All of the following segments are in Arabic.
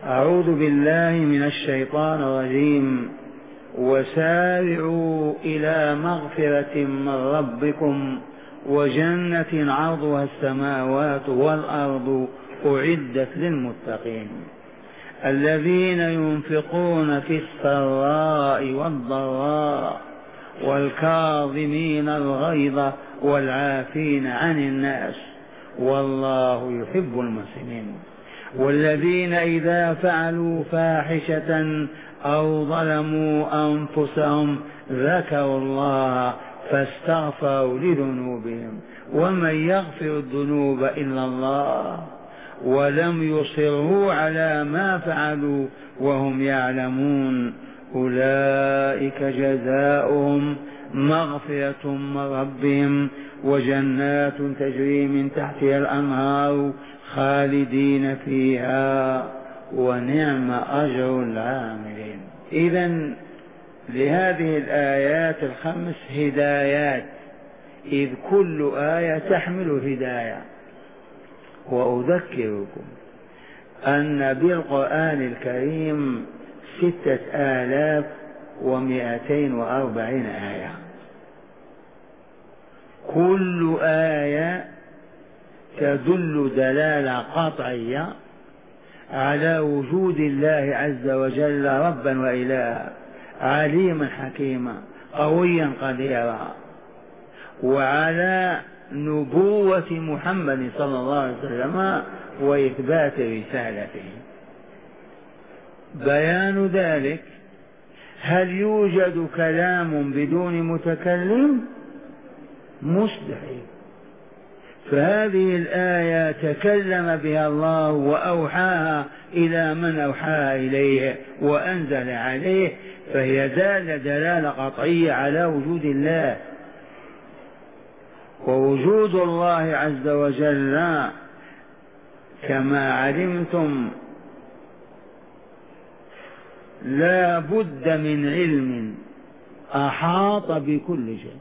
أعوذ بالله من الشيطان الرجيم. وسارعوا إلى مغفرة من ربكم وجنة عرضها السماوات والأرض أعدت للمتقين الذين ينفقون في السراء والضراء والكاظمين الغيظ والعافين عن الناس والله يحب المحسنين. والذين إذا فعلوا فاحشة أو ظلموا أنفسهم ذكروا الله فاستغفروا لذنوبهم ومن يغفر الذنوب إلا الله ولم يصروا على ما فعلوا وهم يعلمون أولئك جزاؤهم مغفرة من ربهم وجنات تجري من تحتها الأنهار خالدين فيها ونعم أجر العاملين. إذن لهذه الآيات الخمس هدايات، إذ كل آية تحمل هداية. وأذكركم أن بالقرآن الكريم 6240 آية، كل آية تدل دلالة قطعية على وجود الله عز وجل ربا وإلها، عليما حكيما قويا قديرا، وعلى نبوة محمد صلى الله عليه وسلم وإثبات رسالته. بيان ذلك: هل يوجد كلام بدون متكلم؟ مستحيل. فهذه الآية تكلم بها الله وأوحاها إلى من أوحاها إليه وأنزل عليه، فهي دلالة قطعية على وجود الله. ووجود الله عز وجل كما علمتم لا بد من علم أحاط بكل شيء،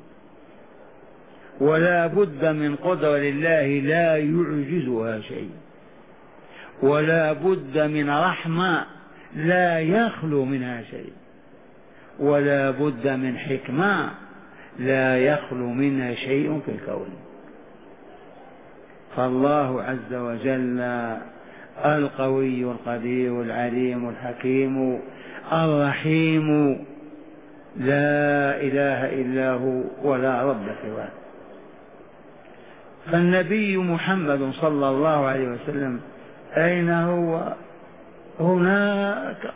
ولا بد من قدرة لله لا يعجزها شيء، ولا بد من رحمة لا يخلو منها شيء، ولا بد من حكمة لا يخلو منها شيء في الكون. فالله عز وجل القوي القدير العليم الحكيم الرحيم لا إله إلا هو ولا رب سواه. فالنبي محمد صلى الله عليه وسلم أين هو؟ هناك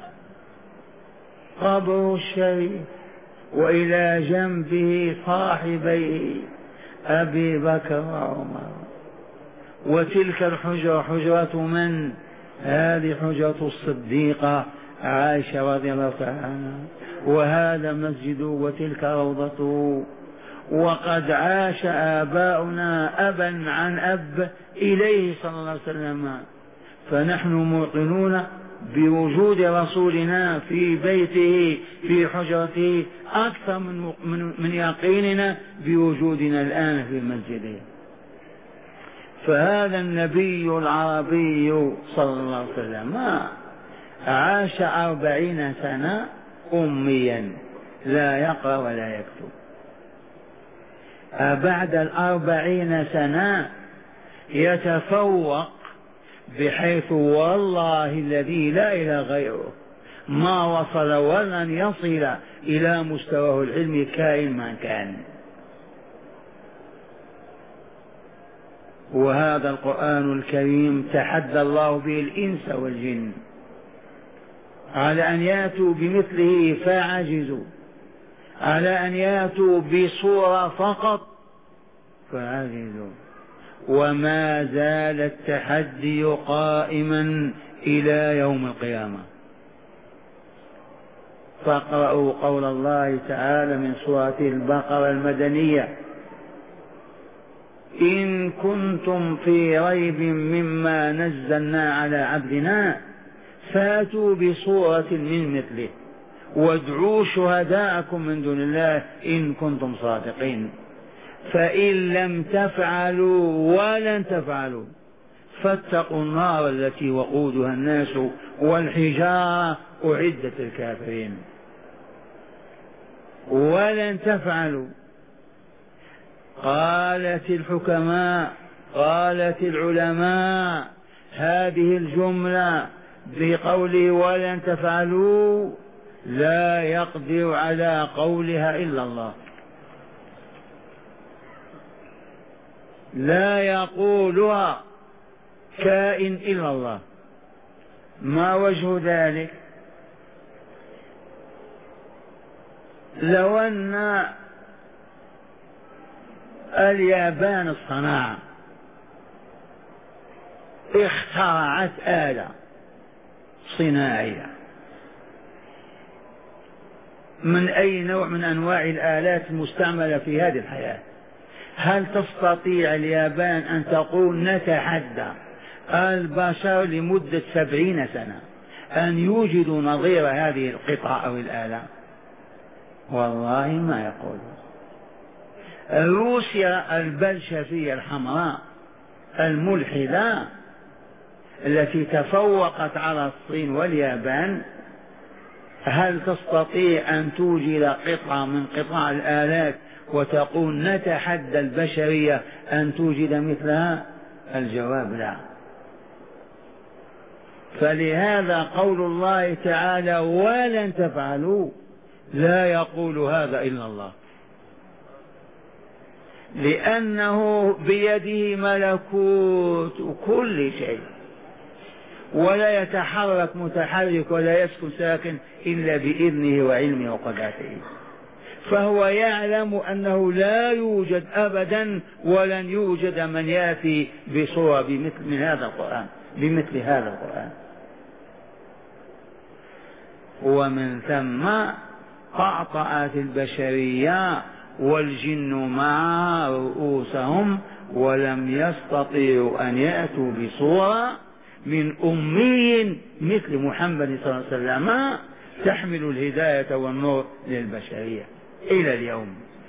قبر الشريف، وإلى جنبه صاحبيه أبي بكر وعمر. وتلك الحجرة حجرة من؟ هذه حجرة الصديقة عائشة رضي الله عنها، وهذا مسجده وتلك روضته. وقد عاش آباؤنا أبا عن أب إليه صلى الله عليه وسلم، فنحن موقنون بوجود رسولنا في بيته في حجرته أكثر من يقيننا بوجودنا الآن في مسجده. فهذا النبي العربي صلى الله عليه وسلم عاش 40 سنة أميا لا يقرأ ولا يكتب. بعد 40 سنة يتفوق، بحيث والله الذي لا إله غيره ما وصل ولن يصل إلى مستواه العلمي كائن ما كان. وهذا القرآن الكريم تحدى الله به الإنس والجن على أن يأتوا بمثله فعجزوا، على أن يأتوا بصورة فقط فعجزوا. وما زال التحدي قائما إلى يوم القيامة. فاقرأوا قول الله تعالى من سورة البقرة المدنية: إن كنتم في ريب مما نزلنا على عبدنا فاتوا بصورة من مثله وادعوا شهداءكم من دون الله إن كنتم صادقين. فإن لم تفعلوا ولن تفعلوا فاتقوا النار التي وقودها الناس والحجارة أعدت الكافرين. ولن تفعلوا. قالت الحكماء، قالت العلماء هذه الجملة بقوله ولن تفعلوا لا يقدر على قولها إلا الله، لا يقولها كائن إلا الله. ما وجه ذلك؟ لو أن اليابان الصناعة اخترعت آلة صناعية من أي نوع من أنواع الآلات المستعملة في هذه الحياة، هل تستطيع اليابان أن تقول نتحدى البشر لمدة 70 سنة أن يوجدوا نظير هذه القطعة أو الآلة؟ والله ما يقول. روسيا البلشفية الحمراء الملحدة التي تفوقت على الصين واليابان، هل تستطيع أن توجد قطعة من قطع الآلات وتقول نتحدى البشرية أن توجد مثلها؟ الجواب لا. فلهذا قول الله تعالى ولن تفعلوا لا يقول هذا إلا الله، لأنه بيده ملكوت كل شيء، ولا يتحرك متحرك ولا يسكن ساكن إلا بإذنه وعلمه وقدرته. فهو يعلم أنه لا يوجد أبدا ولن يوجد من يأتي بصورة بمثل هذا القرآن. ومن ثم قعطعت البشرية والجن مع رؤوسهم ولم يستطيعوا أن يأتوا بصورة من أمي مثل محمد صلى الله عليه وسلم تحمل الهداية والنور للبشرية إلى اليوم.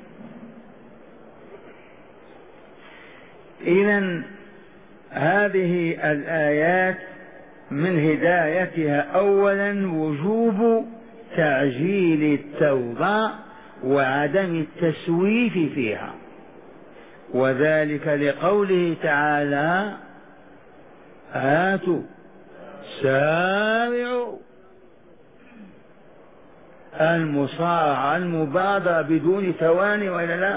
إذن هذه الآيات من هدايتها أولا وجوب تعجيل التوبة وعدم التسويف فيها، وذلك لقوله تعالى هاتوا سارعوا، المصارعة المبادرة بدون ثواني ولا لا.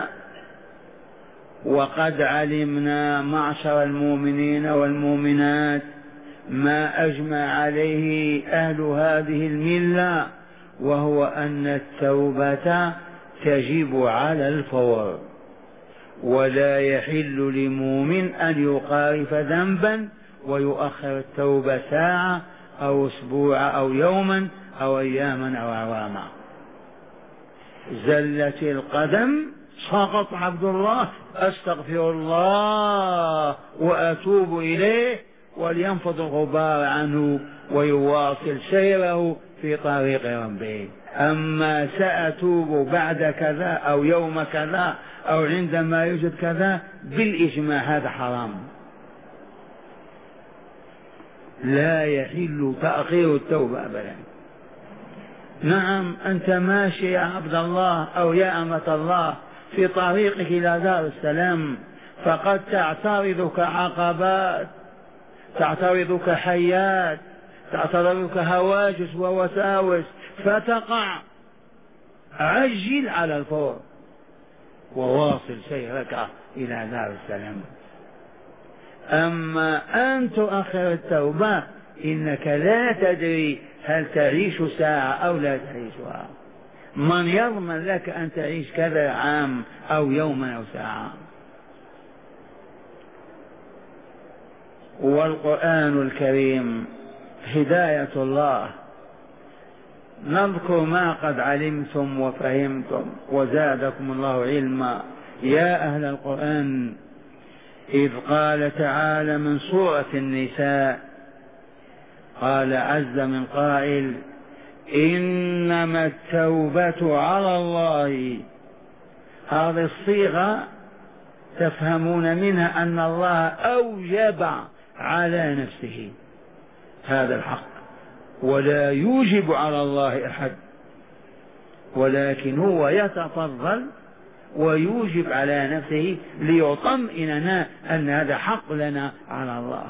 وقد علمنا معشر المؤمنين والمؤمنات ما أجمع عليه أهل هذه الملة، وهو أن التوبة تجب على الفور، ولا يحل لمؤمن أن يقارف ذنبا ويؤخر التوبة ساعة أو أسبوع أو يوما أو أياما أو أعواما. زلت القدم سقط عبد الله أستغفر الله وأتوب إليه ولينفض الغبار عنه ويواصل سيره في طريق ربه. أما سأتوب بعد كذا أو يوم كذا أو عندما يوجد كذا، بالإجماع هذا حرام، لا يحل تأخير التوبة أبدا. نعم أنت ماشي يا عبد الله أو يا أمة الله في طريقك إلى دار السلام، فقد تعترضك عقبات، تعترضك حيات، تعترضك هواجس ووساوس فتقع، عجل على الفور وواصل سيرك إلى دار السلام. أما أن تؤخر التوبة إنك لا تدري هل تعيش ساعة أو لا تعيشها، من يضمن لك أن تعيش كذا عام أو يوما أو ساعة؟ والقرآن الكريم هداية الله. نذكر ما قد علمتم وفهمتم وزادكم الله علما يا أهل القرآن. إذ قال تعالى من سورة النساء، قال عز من قائل إنما التوبة على الله. هذه الصيغة تفهمون منها أن الله أوجب على نفسه، هذا الحق، ولا يوجب على الله أحد، ولكن هو يتفضل ويوجب على نفسه ليطمئننا أن هذا حق لنا على الله.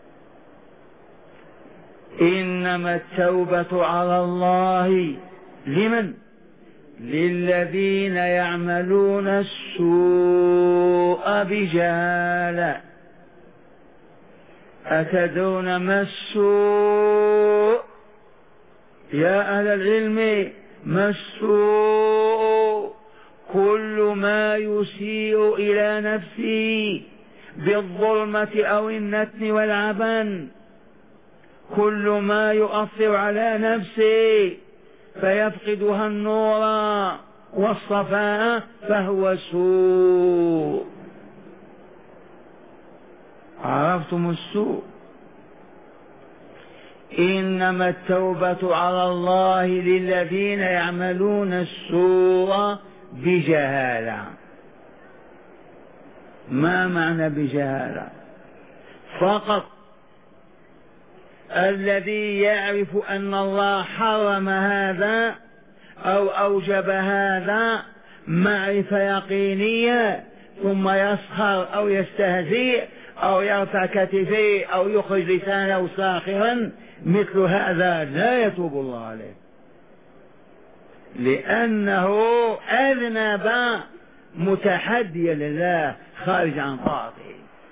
إنما التوبة على الله لمن؟ للذين يعملون السوء بجهالة. أتدرون ما السوء يا أهل العلم؟ ما السوء؟ كل ما يسيء إلى نفسه بالظلمة أو النتن والعبن، كل ما يؤثر على نفسه فيفقدها النور والصفاء فهو سوء. عرفتم السوء؟ إنما التوبة على الله للذين يعملون السوء بجهالة. ما معنى بجهالة؟ فقط الذي يعرف أن الله حرم هذا أو أوجب هذا معرفة يقينية، ثم يسخر أو يستهزئ أو يرفع كتفيه أو يخرج لسانه ساخرا، مثل هذا لا يتوب الله عليه، لأنه أذنب متحديا لله خارج عن طاعته.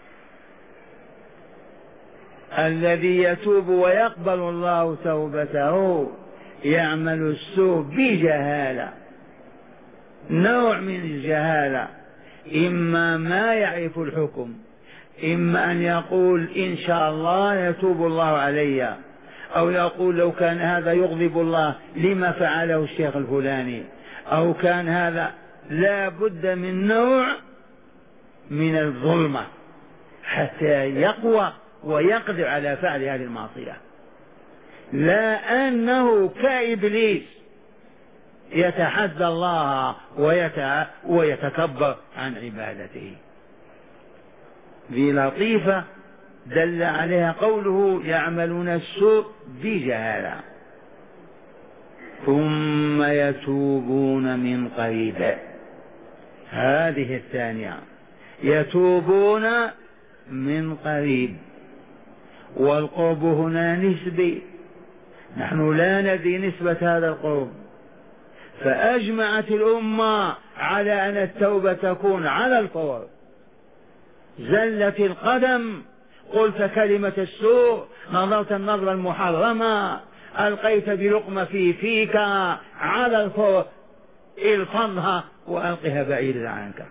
الذي يتوب ويقبل الله توبته يعمل السوء بجهالة، نوع من الجهالة، إما ما يعرف الحكم، إما أن يقول إن شاء الله يتوب الله علي، أو يقول لو كان هذا يغضب الله لما فعله الشيخ الفلاني، أو كان هذا. لا بد من نوع من الظلمة حتى يقوى ويقدر على فعل هذه المعصية، لا أنه كإبليس يتحدى الله ويتكبر عن عبادته. ذي لطيفة دل عليها قوله يعملون السوء بجهالة ثم يتوبون من قريب. هذه الثانية، يتوبون من قريب، والقرب هنا نسبي، نحن لا ندري نسبة هذا القرب، فأجمعت الأمة على أن التوبة تكون على الفور. زلت القدم، قلت كلمة السوء، نظرت النظرة المحرمة، ألقيت بلقمة في فيك، على الفور الفظها وألقها بعيدا عنك.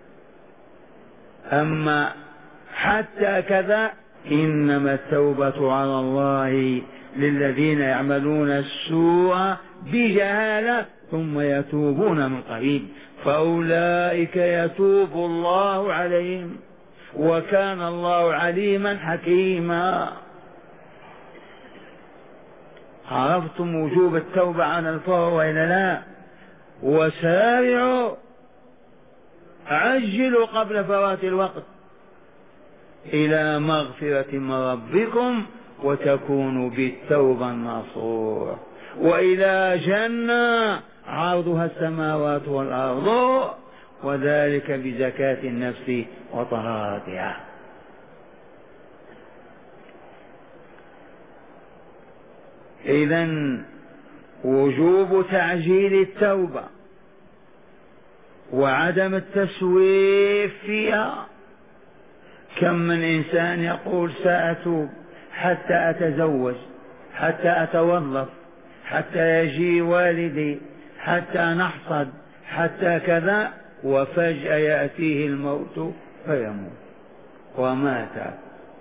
أما حتى كذا، إنما التوبة على الله للذين يعملون السوء بجهالة ثم يتوبون من قريب فأولئك يتوب الله عليهم وكان الله عليما حكيما. عرفتم وجوب التوبة عن الفور وإلا لا؟ وسارعوا، عجلوا قبل فوات الوقت إلى مغفرة من ربكم وتكونوا بالتوبة النصوح، وإلى جنة عرضها السماوات والأرض، وذلك بزكاة النفس وطهارتها. إذن وجوب تعجيل التوبة وعدم التسويف فيها. كم من إنسان يقول سأتوب حتى أتزوج، حتى أتوظف، حتى يجي والدي، حتى نحصد، حتى كذا، وفجأة يأتيه الموت فيموت ومات.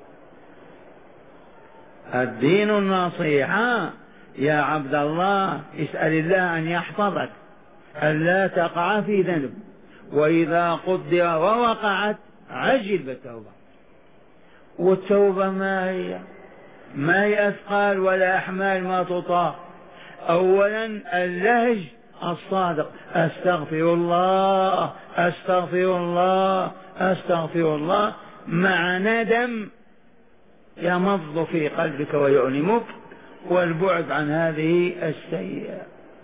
الدين النصيحة يا عبد الله، اسأل الله أن يحفظك ألا تقع في ذنب، وإذا قدر ووقعت عجل بالتوبة. والتوبة ما هي أثقال ولا أحمال ما تطاق. أولا اللهج الصادق، أستغفر الله أستغفر الله أستغفر الله، مع ندم يمض في قلبك ويؤلمك، والبعد عن هذه السيئة.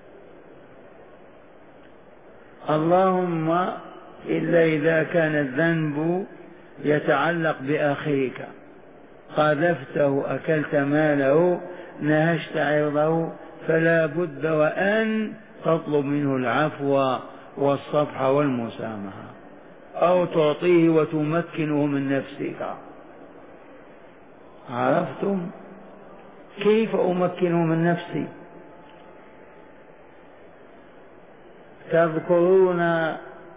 اللهم إلا إذا كان الذنب يتعلق بأخيك، قذفته، أكلت ماله، نهشت عرضه، فلا بد وأن تطلب منه العفو والصفح والمسامحة، أو تعطيه وتمكنه من نفسك. عرفتم كيف أمكنه من نفسي؟ تذكرون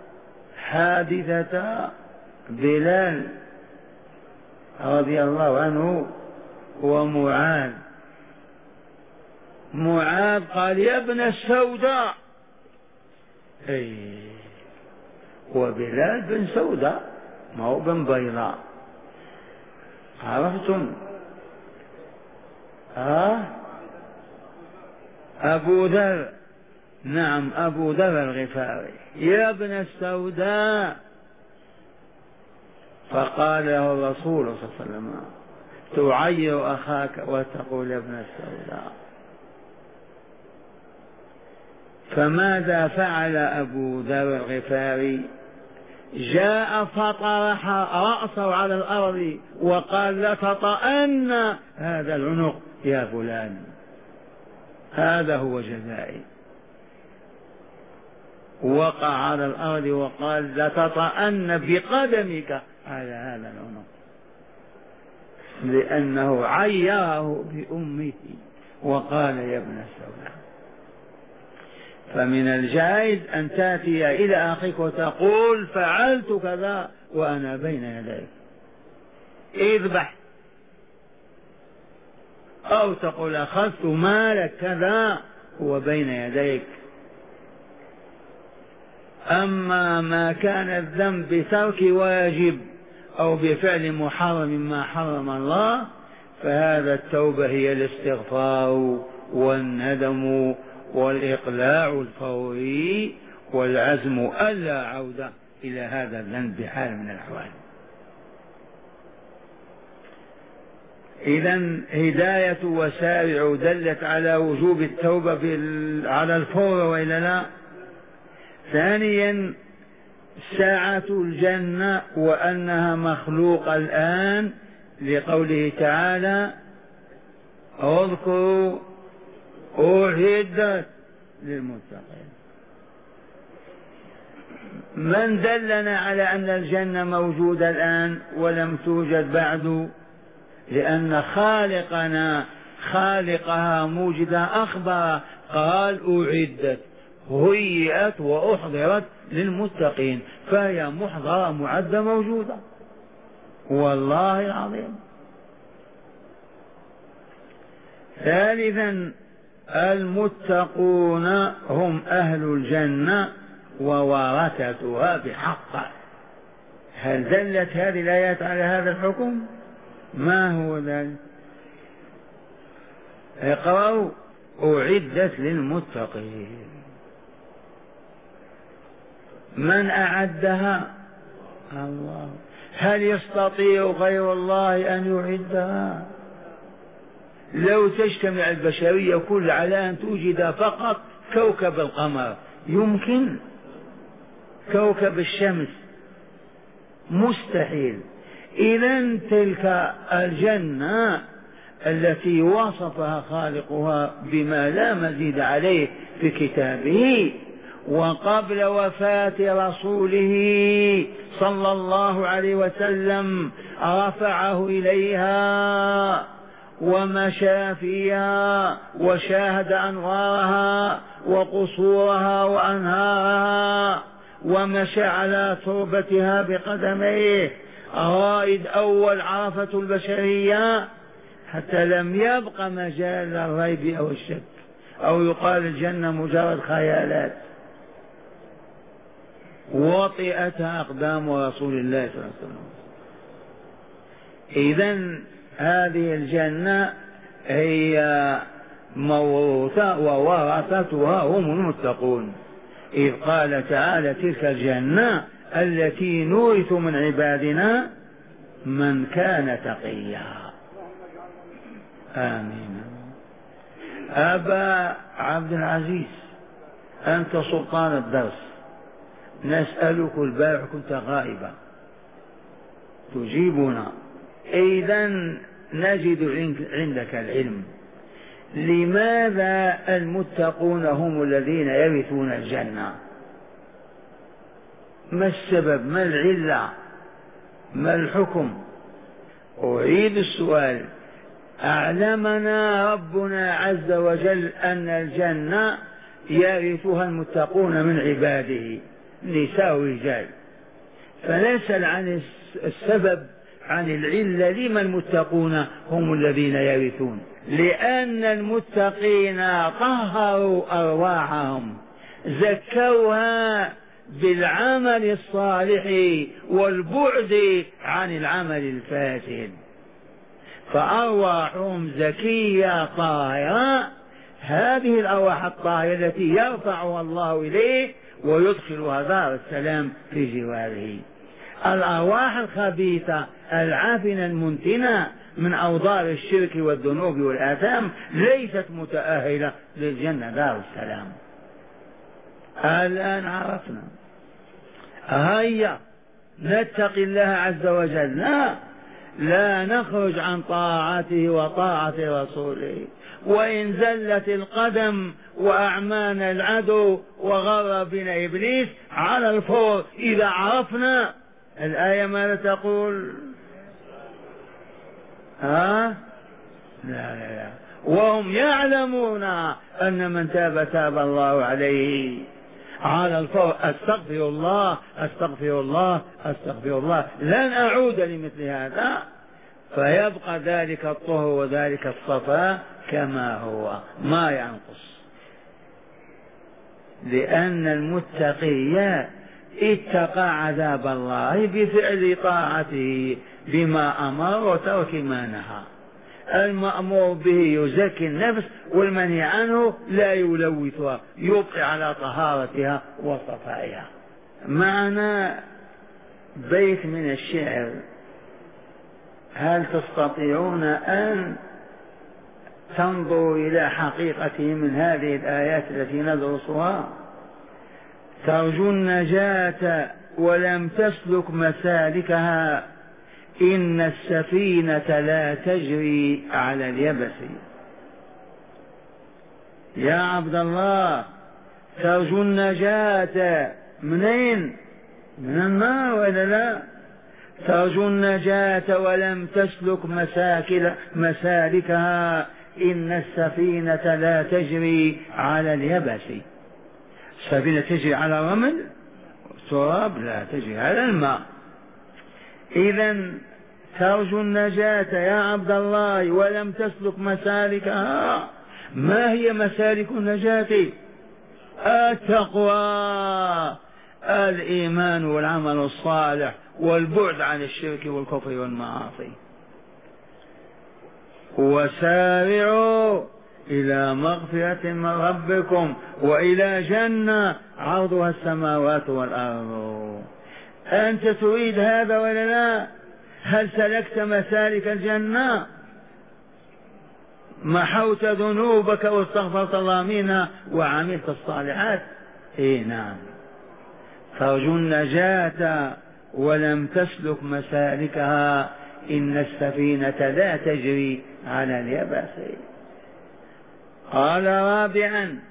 حادثة بلال رضي الله عنه ومعاذ. معاذ قال يا ابن السوداء، وبلال بن سوداء ما هو بن بيضاء. عرفتم؟ أبو ذر، نعم أبو ذر الغفاري، يا ابن السوداء. فقال له الرسول صلى الله عليه وسلم تعير أخاك وتقول يا ابن السوداء. فماذا فعل أبو ذر الغفاري؟ جاء فطرح رأسه على الأرض وقال لتطأن هذا العنق يا فلان، هذا هو جزائي. وقع على الأرض وقال لتطأن بقدمك على هذا العنق، لأنه عيره بأمه وقال يا ابن السوداء. فمن الجائز أن تأتي إلى أخيك وتقول فعلت كذا وأنا بين يديك، اذبح، أو تقول أخذت مالك كذا هو بين يديك. أما ما كان الذنب بترك واجب أو بفعل محرم ما حرم الله، فهذا التوبة هي الاستغفار والندم والإقلاع الفوري والعزم ألا عودة إلى هذا الذنب بحال من الأحوال. إذن هداية وسارع دلت على وجوب التوبة على الفور وإلا لا. ثانيا ساعة الجنة وأنها مخلوقة الآن، لقوله تعالى اذكروا أعدت للمتقين. من دلنا على أن الجنة موجودة الآن ولم توجد بعد؟ لأن خالقنا خالقها موجدة أخبر، قال أعدت، هيئت وأحضرت للمتقين، فهي محضرة معدة موجودة والله العظيم. ثالثا المتقون هم أهل الجنة وورثتها بحق. هل دلت هذه الآيات على هذا الحكم؟ ما هو ذلك؟ اقرأوا أعدت للمتقين. من أعدها؟ الله. هل يستطيع غير الله أن يعدها؟ لو تجتمع البشرية كل على أن توجد فقط كوكب القمر يمكن؟ كوكب الشمس مستحيل. إذن تلك الجنة التي وصفها خالقها بما لا مزيد عليه في كتابه، وقبل وفاة رسوله صلى الله عليه وسلم رفعه إليها ومشى فيها وشاهد أنوارها وقصورها وأنهارها، ومشى على تربتها بقدميه، رائد أول عرفة البشرية، حتى لم يبق مجال للريب أو الشك أو يقال الجنة مجرد خيالات. وطئتها أقدام رسول الله صلى الله عليه وسلم. إذن هذه الجنة هي موروثة وورثتها هم المتقون، إذ قال تعالى تلك الجنة التي نورث من عبادنا من كان تقيا. آمين. أبا عبد العزيز، أنت سلطان الدرس، نسألك البارح كنت غائبا تجيبنا، إذا نجد عندك العلم. لماذا المتقون هم الذين يرثون الجنة؟ ما السبب؟ ما العلة؟ ما الحكم؟ أعيد السؤال. أعلمنا ربنا عز وجل أن الجنة يرثها المتقون من عباده نساء ورجال، فنسأل عن السبب، عن العلة، لما المتقون هم الذين يرثون؟ لأن المتقين طهروا أرواحهم، زكوها بالعمل الصالح والبعد عن العمل الفاسد، فأرواحهم زكية طاهرة. هذه الأرواح الطاهرة التي يرفعها الله إليه ويدخلها دار السلام في جواره. الأرواح الخبيثة العافنة المنتنة من أوضار الشرك والذنوب والآثام ليست متأهلة للجنة دار السلام. الآن عرفنا. هيا نتقي الله عز وجل، لا نخرج عن طاعته وطاعة رسوله، وإن زلت القدم وأعمانا العدو وغر بنا إبليس على الفور إذا عرفنا. الآية ماذا تقول؟ لا لا لا، وهم يعلمون أن من تاب تاب الله عليه. على الفور أستغفر الله أستغفر الله أستغفر الله، لن أعود لمثل هذا، فيبقى ذلك الطهر وذلك الصفاء كما هو ما ينقص. لأن المتقي اتقى عذاب الله بفعل طاعته بما أمر وترك ما نهى. المأمور به يزكي النفس، والمنهي عنه لا يلوثها، يبقي على طهارتها وصفائها. معنا بيت من الشعر، هل تستطيعون أن تنظروا إلى حقيقته من هذه الآيات التي ندرسها؟ ترجو النجاة ولم تسلك مسالكها، إن السفينة لا تجري على اليبس. يا عبد الله، ترجو النجاة منين؟ من النار ولا لا؟ ترجو النجاة ولم تسلك مسالكها، إن السفينة لا تجري على اليبس. السفينة تجري على الرمل والتراب، لا تجري على الماء. إذا ترجو النجاة يا عبد الله ولم تسلك مسالكها. ما هي مسالك النجاة؟ التقوى، الإيمان والعمل الصالح والبعد عن الشرك والكفر والمعاصي. وسارعوا إلى مغفرة من ربكم وإلى جنة عرضها السماوات والأرض. أنت تريد هذا ولا لا؟ هل سلكت مسالك الجنة؟ محوت ذنوبك واستغفرت الله منها وعملت الصالحات؟ إيه نعم. ترجو النجاة ولم تسلك مسالكها، إن السفينة لا تجري على اليبس. قال رابعا: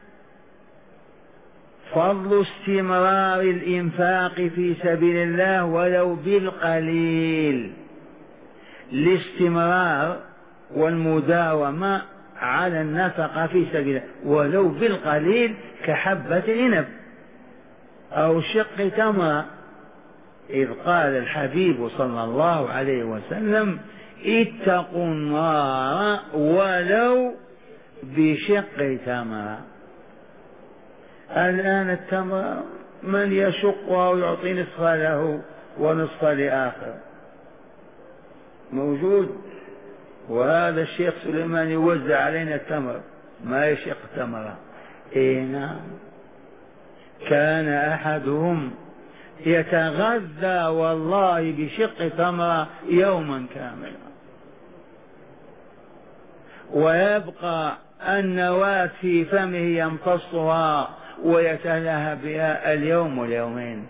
فضل استمرار الإنفاق في سبيل الله ولو بالقليل. الاستمرار والمداومة على النفقة في سبيل الله ولو بالقليل، كحبة عنب أو شق تمرة، إذ قال الحبيب صلى الله عليه وسلم: اتقوا النار ولو بشق تمرة. الآن التمر من يشقها ويعطي نصف له ونصف لآخر موجود، وهذا الشيخ سليمان يوزع علينا التمر ما يشق تمرة. إيه نعم. كان أحدهم يتغذى والله بشق تمرة يوما كاملا، ويبقى النواة في فمه يمتصها ويتلهى بها اليوم واليومين.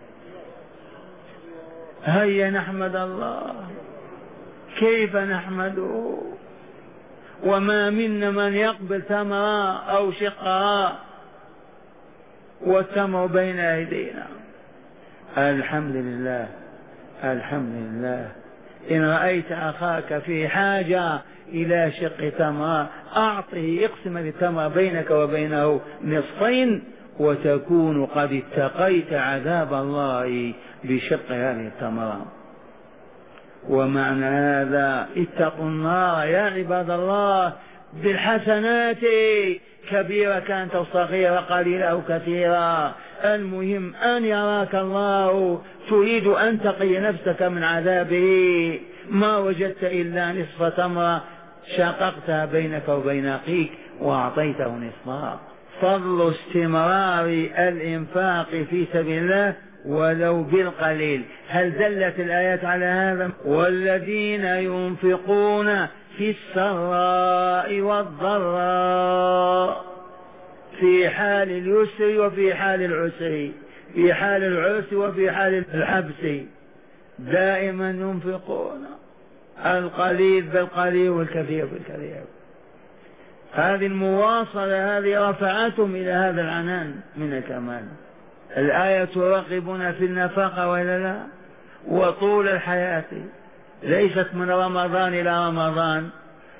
هيا نحمد الله. كيف نحمده؟ وما منا من يقبل ثمرة أو شقها والتمر بين أيدينا. الحمد لله الحمد لله. إن رأيت أخاك في حاجة إلى شق تمر أعطه، اقسم التمر بينك وبينه نصفين وتكون قد اتقيت عذاب الله بشق هذه التمرة. ومعنى هذا اتقوا النار يا عباد الله بالحسنات، كبيرة كانت أو صغيرة، قليلة أو كثيرة، المهم أن يراك الله تريد أن تقي نفسك من عذابه. ما وجدت إلا نصف تمرة شققتها بينك وبين أخيك وأعطيته نصفها. فضل استمرار الإنفاق في سبيل الله ولو بالقليل. هل دلت الآيات على هذا؟ والذين ينفقون في السراء والضراء، في حال اليسر وفي حال العسر، في حال العسر وفي حال الحبس، دائما ينفقون القليل بالقليل والكثير بالكثير. هذه المواصلة هذه رفعتهم إلى هذا العنان من الكمال. الآية ترغبنا في النفقة وإلا لا؟ وطول الحياة ليست من رمضان إلى رمضان،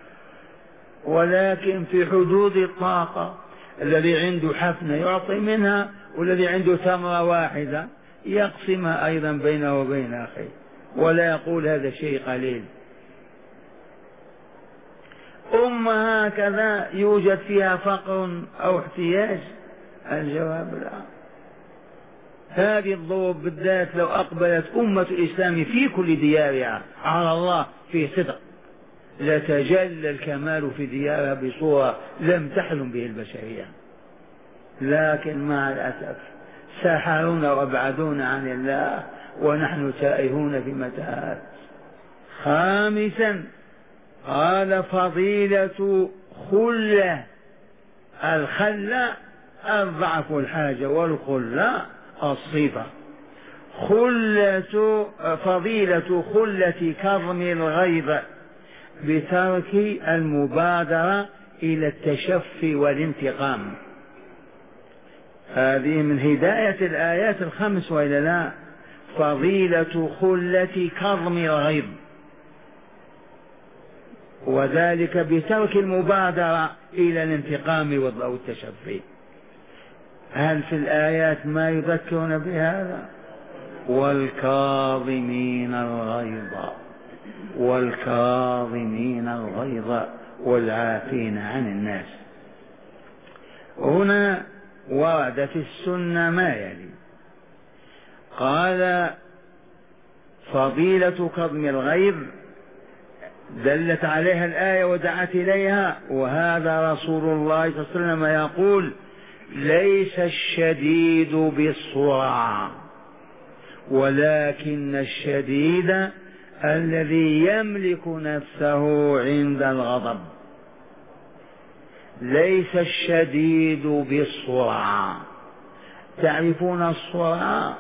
ولكن في حدود الطاقة. الذي عنده حفنة يعطي منها، والذي عنده ثمرة واحدة يقسمها أيضا بينه وبين أخيه، ولا يقول هذا شيء قليل. أمة هكذا يوجد فيها فقر أو احتياج؟ الجواب لا. هذه الظروف بالذات لو أقبلت أمة الإسلام في كل ديارها على الله في صدق لتجلى الكمال في ديارها بصورة لم تحلم به البشرية. لكن مع الأسف ساحرونا وابعدونا عن الله ونحن تائهون في متاهات. خامسا قال فضيلة خلة. الخلة الضعف والحاجة، والخلة الصفة. فضيلة خلة كظم الغيظ بترك المبادرة إلى التشفي والانتقام. هذه من هداية الآيات الخمس وإلا لا؟ فضيلة خلة كظم الغيظ، وذلك بترك المبادرة إلى الانتقام والتشفي. هل في الآيات ما يذكرون بهذا؟ والكاظمين الغيظ، والكاظمين الغيظ والعافين عن الناس. هنا ورد في السنة ما يلي. قال فضيلة كظم الغيظ دلت عليها الآية ودعت إليها، وهذا رسول الله صلى الله عليه وسلم يقول ليس الشديد بالصرع ولكن الشديد الذي يملك نفسه عند الغضب. ليس الشديد بالصرع. تعرفون الصرع؟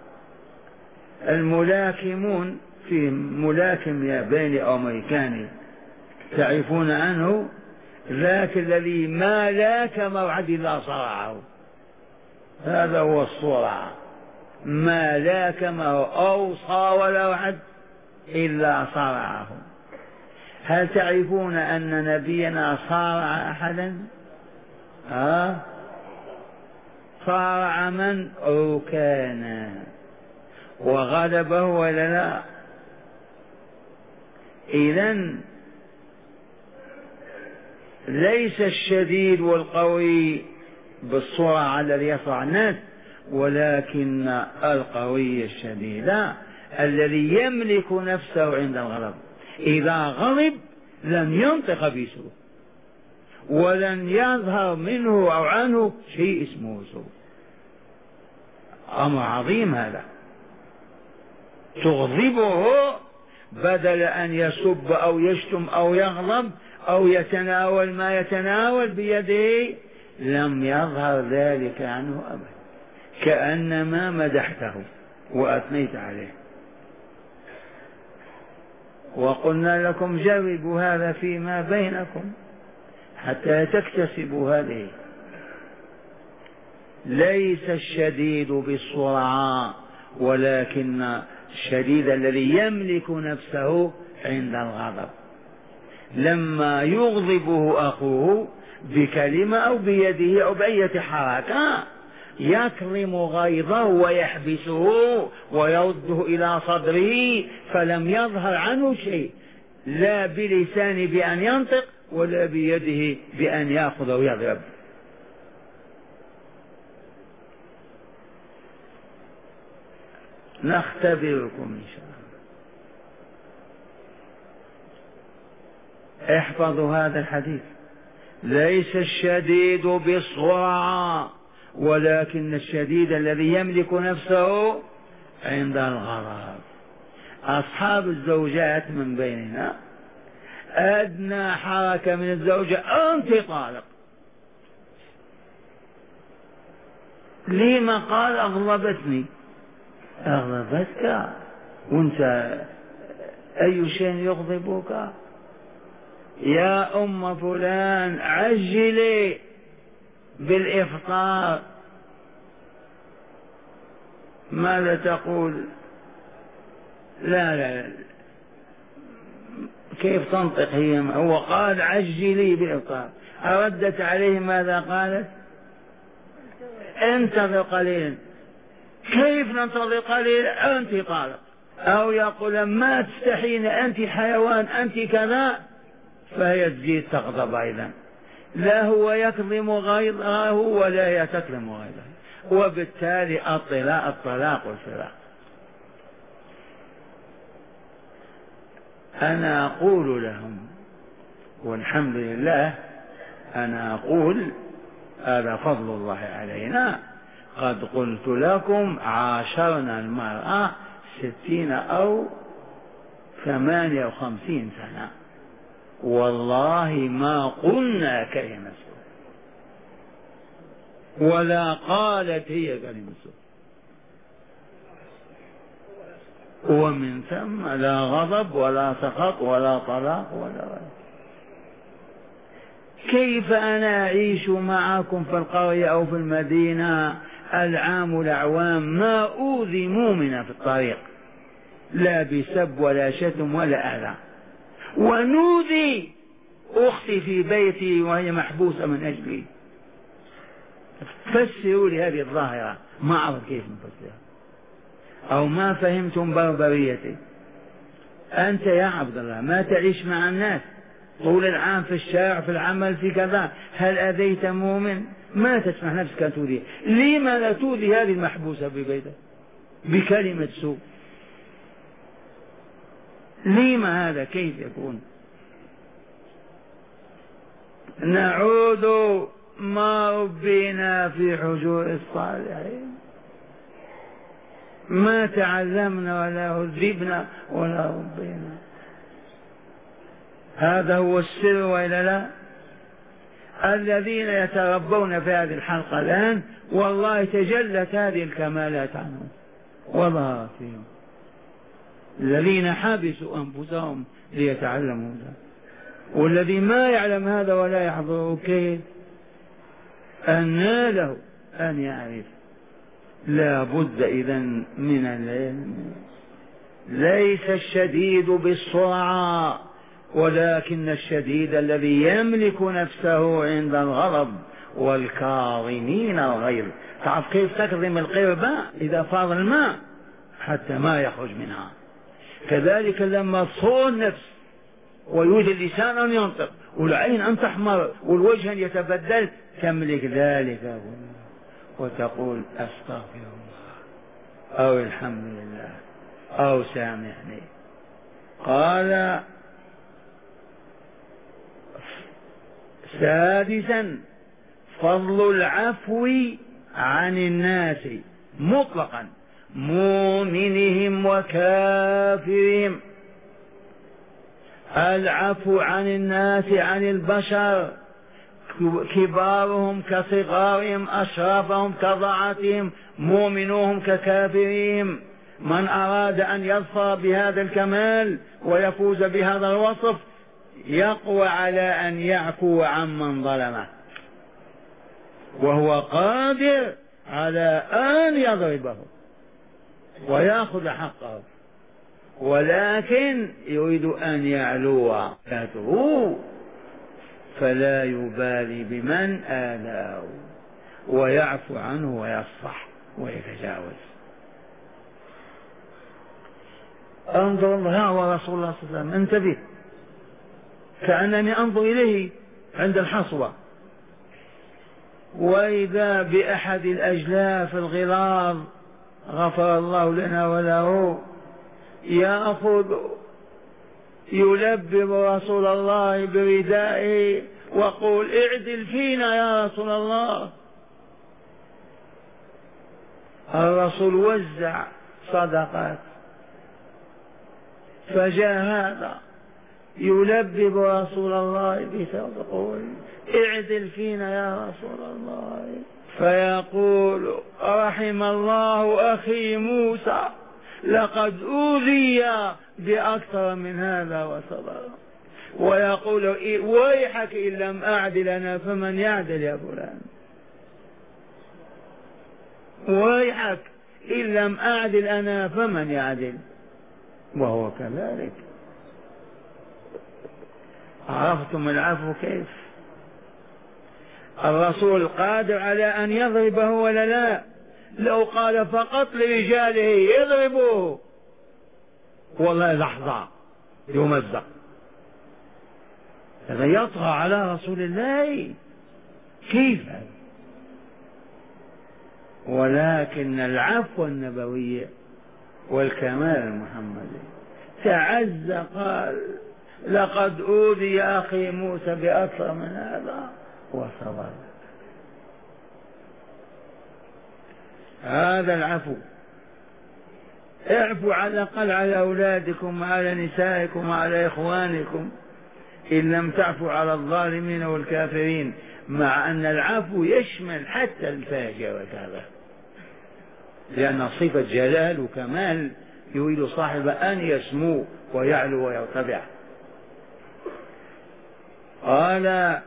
الملاكمون، في ملاكم ياباني أو أمريكاني تعرفون عنه، ذاك الذي ما لاكم موعد إلا صرعه، هذا هو الصرع. ما لاكمه أو صاول وعد إلا صرعه. هل تعرفون أن نبينا صارع أحدا؟ صارع من؟ عكانا وغلبه ولا لا؟ إذن ليس الشديد والقوي بالصرع الذي يصرع الناس، ولكن القوي الشديد الذي يملك نفسه عند الغضب. إذا غضب لن ينطق بسوء ولن يظهر منه أو عنه شيء اسمه سوء. أمر عظيم هذا. تغضبه بدل أن يسب أو يشتم أو يغضب أو يتناول ما يتناول بيده لم يظهر ذلك عنه أبدا، كأنما مدحته وأثنيت عليه. وقلنا لكم جربوا هذا فيما بينكم حتى تكتسبوا هذه. ليس الشديد بالسرعة، ولكن الشديد الذي يملك نفسه عند الغضب. لما يغضبه أخوه بكلمة أو بيده أو بأية حركة يكظم غيظه ويحبسه ويرده إلى صدره، فلم يظهر عنه شيء، لا بلسانه بأن ينطق ولا بيده بأن يأخذ ويضرب. نختبركم إن شاء الله. احفظوا هذا الحديث: ليس الشديد بالسرعة، ولكن الشديد الذي يملك نفسه عند الغضب. أصحاب الزوجات من بيننا أدنى حركة من الزوجة أنت طالق. لما؟ قال أغضبتني. أغضبتك؟ وانت أي شيء يغضبك؟ يا أم فلان عجلي بالإفطار. ماذا تقول؟ لا كيف تنطق هي؟ هو قال عجلي بالإفطار، أردت عليه ماذا قالت؟ انتظر قليلا. كيف ننتظر قليلا؟ أنت طالق. أو يقول ما تستحين، أنت حيوان، أنت كذا، فهي تزيد تغضب أيضا. لا هو يكظم غيظه ولا هي تكظم غيظه، وبالتالي الطلاق والفراق. أنا أقول لهم والحمد لله، أنا أقول هذا فضل الله علينا. قد قلت لكم عاشرنا المرأة 60 أو 58 سنة، والله ما قلنا كلمة سوء ولا قالت هي كلمة سوء، ومن ثم لا غضب ولا سخط ولا طلاق ولا غير. كيف أنا أعيش معكم في القرية أو في المدينة العام الأعوام ما أوذي مؤمنا في الطريق، لا بسب ولا شتم ولا أذى، ونوذي أختي في بيتي وهي محبوسة من أجلي. فسروا لي هذه الظاهرة، ما أعرف كيف نفسرها، أو ما فهمتم بربريتي. أنت يا عبد الله ما تعيش مع الناس طول العام في الشارع في العمل في كذا، هل أذيت مؤمن؟ ما تسمح نفسك أن تؤذيه. لما لا تؤذي هذه المحبوسة في بيتك بكلمة سوء؟ لما هذا؟ كيف يكون؟ نعود ما ربينا في حجور الصالحين، ما تعلمنا ولا هذبنا ولا ربينا. هذا هو السر وإلا لا؟ الذين يتربون في هذه الحلقة الآن والله تجلت هذه الكمالات عنهم وظهرت فيهم، الذين حبسوا أنفسهم ليتعلموا ذلك. والذي ما يعلم هذا ولا يحضره كيف أن له أن يعرف؟ لا بد إذن من العلم. ليس الشديد بالسرعة، ولكن الشديد الذي يملك نفسه عند الغضب والكاظمين الغيظ. تعرف كيف تكظم القربة؟ إذا فاض الماء حتى ما يخرج منها. كذلك لما تصور النفس ويوجد اللسان أن ينطق والعين أن تحمر والوجه أن يتبدل، تملك ذلك وتقول أستغفر الله أو الحمد لله أو سامحني. قال سادسا فضل العفو عن الناس مطلقا مؤمنهم وكافرهم. العفو عن الناس، عن البشر، كبارهم كصغارهم، أشرافهم كضعتهم، مؤمنوهم ككافرين. من أراد أن يظفر بهذا الكمال ويفوز بهذا الوصف يقوى على أن يعفو عمن ظلمه، وهو قادر على أن يضربه ويأخذ حقه، ولكن يريد أن يعلو ذاته فلا يبالي بمن آذاه ويعفو عنه ويصفح ويتجاوز. انظر الله ورسول الله صلى الله عليه وسلم، انتبه، كأنني أنظر إليه عند الحصوة، وإذا بأحد الأجلاف الغلاظ غفر الله لنا وله يأخذ يلبب رسول الله بردائه وقول اعدل فينا يا رسول الله. الرسول وزع صدقات، فجاء هذا يلبب رسول الله بثقل اعدل فينا يا رسول الله، فيقول رحم الله أخي موسى لقد أوذي بأكثر من هذا وصبر، ويقول ويحك إن لم أعدل أنا فمن يعدل يا فلان، ويحك إن لم أعدل أنا فمن يعدل، وهو كذلك. عرفتم العفو كيف؟ الرسول قادر على أن يضربه ولا لا؟ لو قال فقط لرجاله يضربوه والله لحظة يمزق، هذا يطغى على رسول الله كيف؟ ولكن العفو النبوي والكمال المحمدي تعز قال لقد أوذي أخي موسى بأكثر من هذا وصبر. هذا العفو. اعفوا على الأقل على أولادكم وعلى نسائكم وعلى إخوانكم إن لم تعفوا على الظالمين والكافرين، مع أن العفو يشمل حتى الفاجر وكذا، لأن صفة جلال وكمال يريد صاحب أن يسمو ويعلو ويرتفع. قال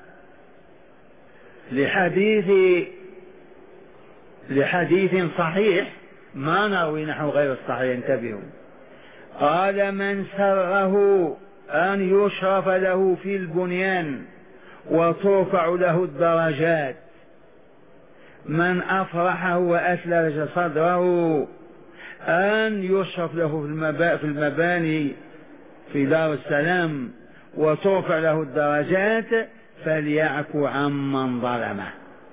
لحديث صحيح ما نروي نحو غير الصحيح، انتبهوا، قال من سره أن يشرف له في البنيان وترفع له الدرجات، من أفرحه وأثلج صدره أن يشرف له في المباني في دار السلام وترفع له الدرجات فليعفو عمن ظلمه،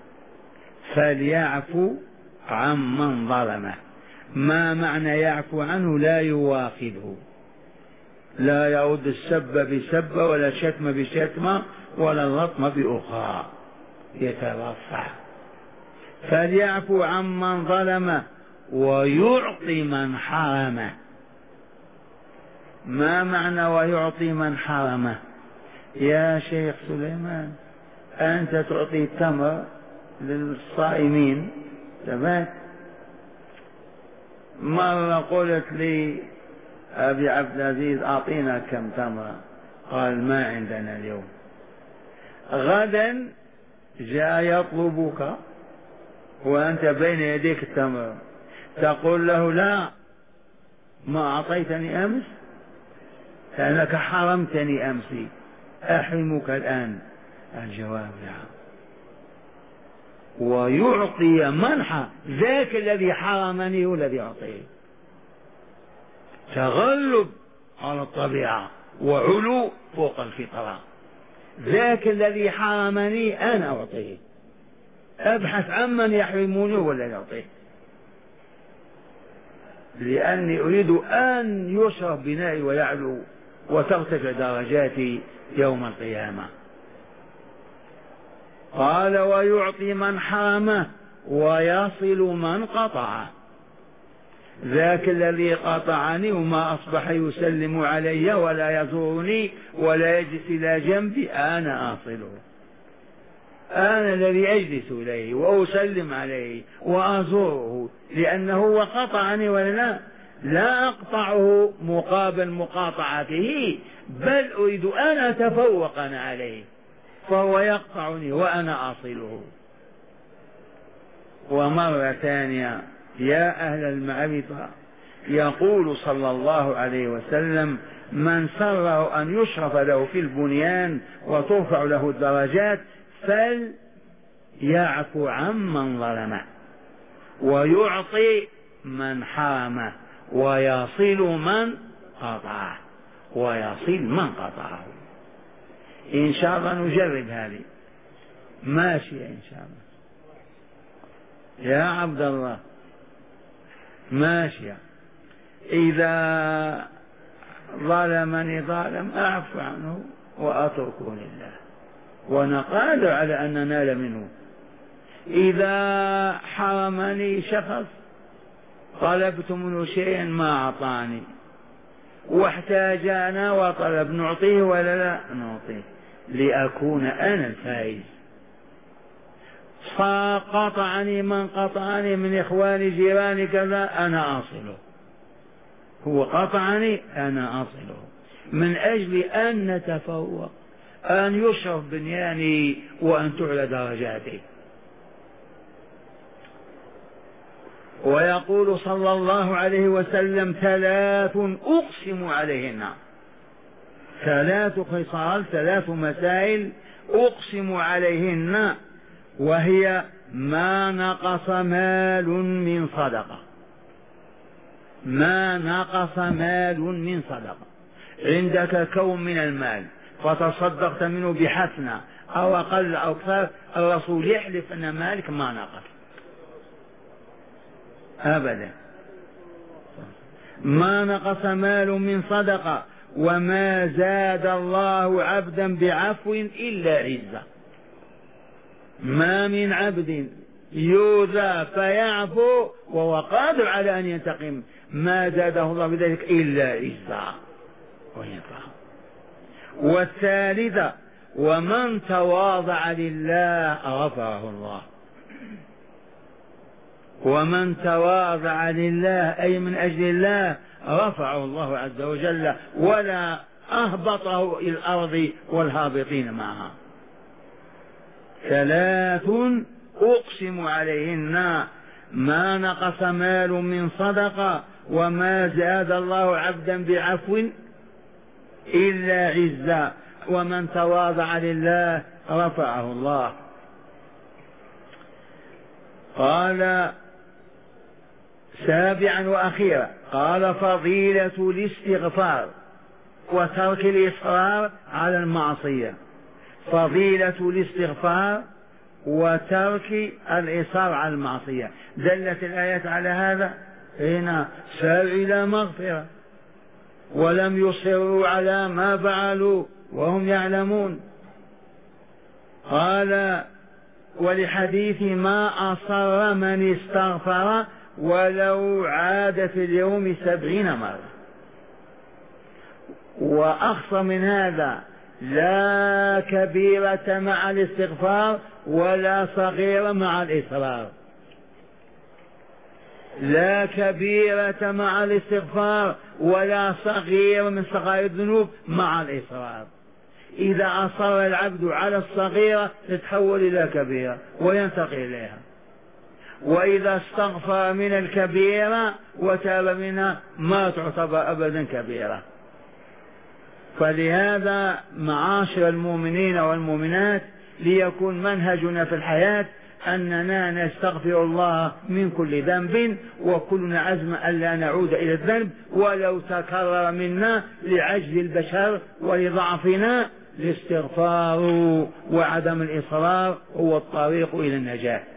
فليعفو عمن ظلمه. ما معنى يعفو عنه؟ لا يواخذه، لا يرد السب بسبة ولا الشتم بشتمة ولا اللطم بأخرى، يترفع. فليعفو عمن ظلمه ويعطي من حرمه. ما معنى ويعطي من حرمه؟ يا شيخ سليمان أنت تعطي التمر للصائمين، تمام؟ مرة قلت لي أبي عبد العزيز أعطينا كم تمرة، قال ما عندنا اليوم. غدا جاء يطلبك وأنت بين يديك التمر، تقول له لا ما أعطيتني أمس لأنك حرمتني أمس، أحرمك الآن؟ الجواب نعم. ويعطي منحة، ذاك الذي حرمني هو الذي يعطيه. تغلب على الطبيعة وعلو فوق الفطرة. ذاك الذي حرمني أنا أعطيه، أبحث عمن يحرموني ولا يعطيه، لأني أريد أن يشرف بنائي ويعلو وترتفع درجاتي يوم القيامة. قال ويعطي من حرمه ويصل من قطعه. ذاك الذي قطعني وما أصبح يسلم علي ولا يزورني ولا يجلس إلى جنبي أنا أصله، أنا الذي أجلس إليه وأسلم عليه وأزوره، لأنه هو قطعني ولا لا؟ لا أقطعه مقابل مقاطعته، بل أريد أن أتفوق أنا عليه، فهو يقطعني وأنا أصله. ومرة ثانية يا أهل المعرفة، يقول صلى الله عليه وسلم: من سره أن يشرف له في البنيان وترفع له الدرجات فليعفو عمن ظلمه ويعطي من حرمه ويصل من قطعه إن شاء الله نجرب هذه، ماشية إن شاء الله يا عبد الله، ماشية. إذا ظلمني ظالم أعفو عنه وأتركه لله وأنا قادر على أن ننال منه. إذا حرمني شخص طلبت منه شيئا ما أعطاني واحتاجنا وطلب، نعطيه ولا لا؟ نعطيه لأكون أنا الفائز. فقطعني من قطعني من إخواني جيراني كذا أنا أصله، هو قطعني أنا أصله، من أجل أن نتفوق، أن يشرف بنياني وأن تعلى درجاتي. ويقول صلى الله عليه وسلم: 3 أقسم عليهن، 3 خصال، 3 مسائل أقسم عليهن، وهي: ما نقص مال من صدقة، ما نقص مال من صدقة. عندك كوم من المال فتصدقت منه بحسنة أو أقل أو أكثر، الرسول يحلف أن مالك ما نقص أبدا. ما نقص مال من صدقة وما زاد الله عبدا بعفو إلا عزة. ما من عبد يؤذى فيعفو وهو قادر على أن ينتقم، ما زاده الله بذلك إلا عزة وينفع. والثالثة: ومن تواضع لله رفعه الله. ومن تواضع لله أي من أجل الله رفعه الله عز وجل ولا أهبطه إلى الأرض والهابطين معها. 3 أقسم عليهن: ما نقص مال من صدقة وما زاد الله عبدا بعفو إلا عزا ومن تواضع لله رفعه الله. قال 7 وأخيرا: قال فضيلة الاستغفار وترك الإصرار على المعصية. فضيلة الاستغفار وترك الإصرار على المعصية. دلت الآيات على هذا. هنا سار إلى مغفرة ولم يصروا على ما فعلوا وهم يعلمون. قال: ولحديث ما أصر من استغفر ولو عاد في اليوم 70 مرة. وأخصر من هذا: لا كبيرة مع الاستغفار ولا صغيرة مع الإصرار. لا كبيرة مع الاستغفار ولا صغيرة من صغائر الذنوب مع الإصرار. إذا أصر العبد على الصغيرة تتحول إلى كبيرة وينتقل إليها، وإذا استغفر من الكبيرة وتاب منها ما تعتبر أبدا كبيرة. فلهذا معاشر المؤمنين والمؤمنات ليكون منهجنا في الحياة أننا نستغفر الله من كل ذنب وكلنا عزم ألا نعود إلى الذنب ولو تكرر منا لعجز البشر ولضعفنا. الاستغفار وعدم الإصرار هو الطريق إلى النجاة.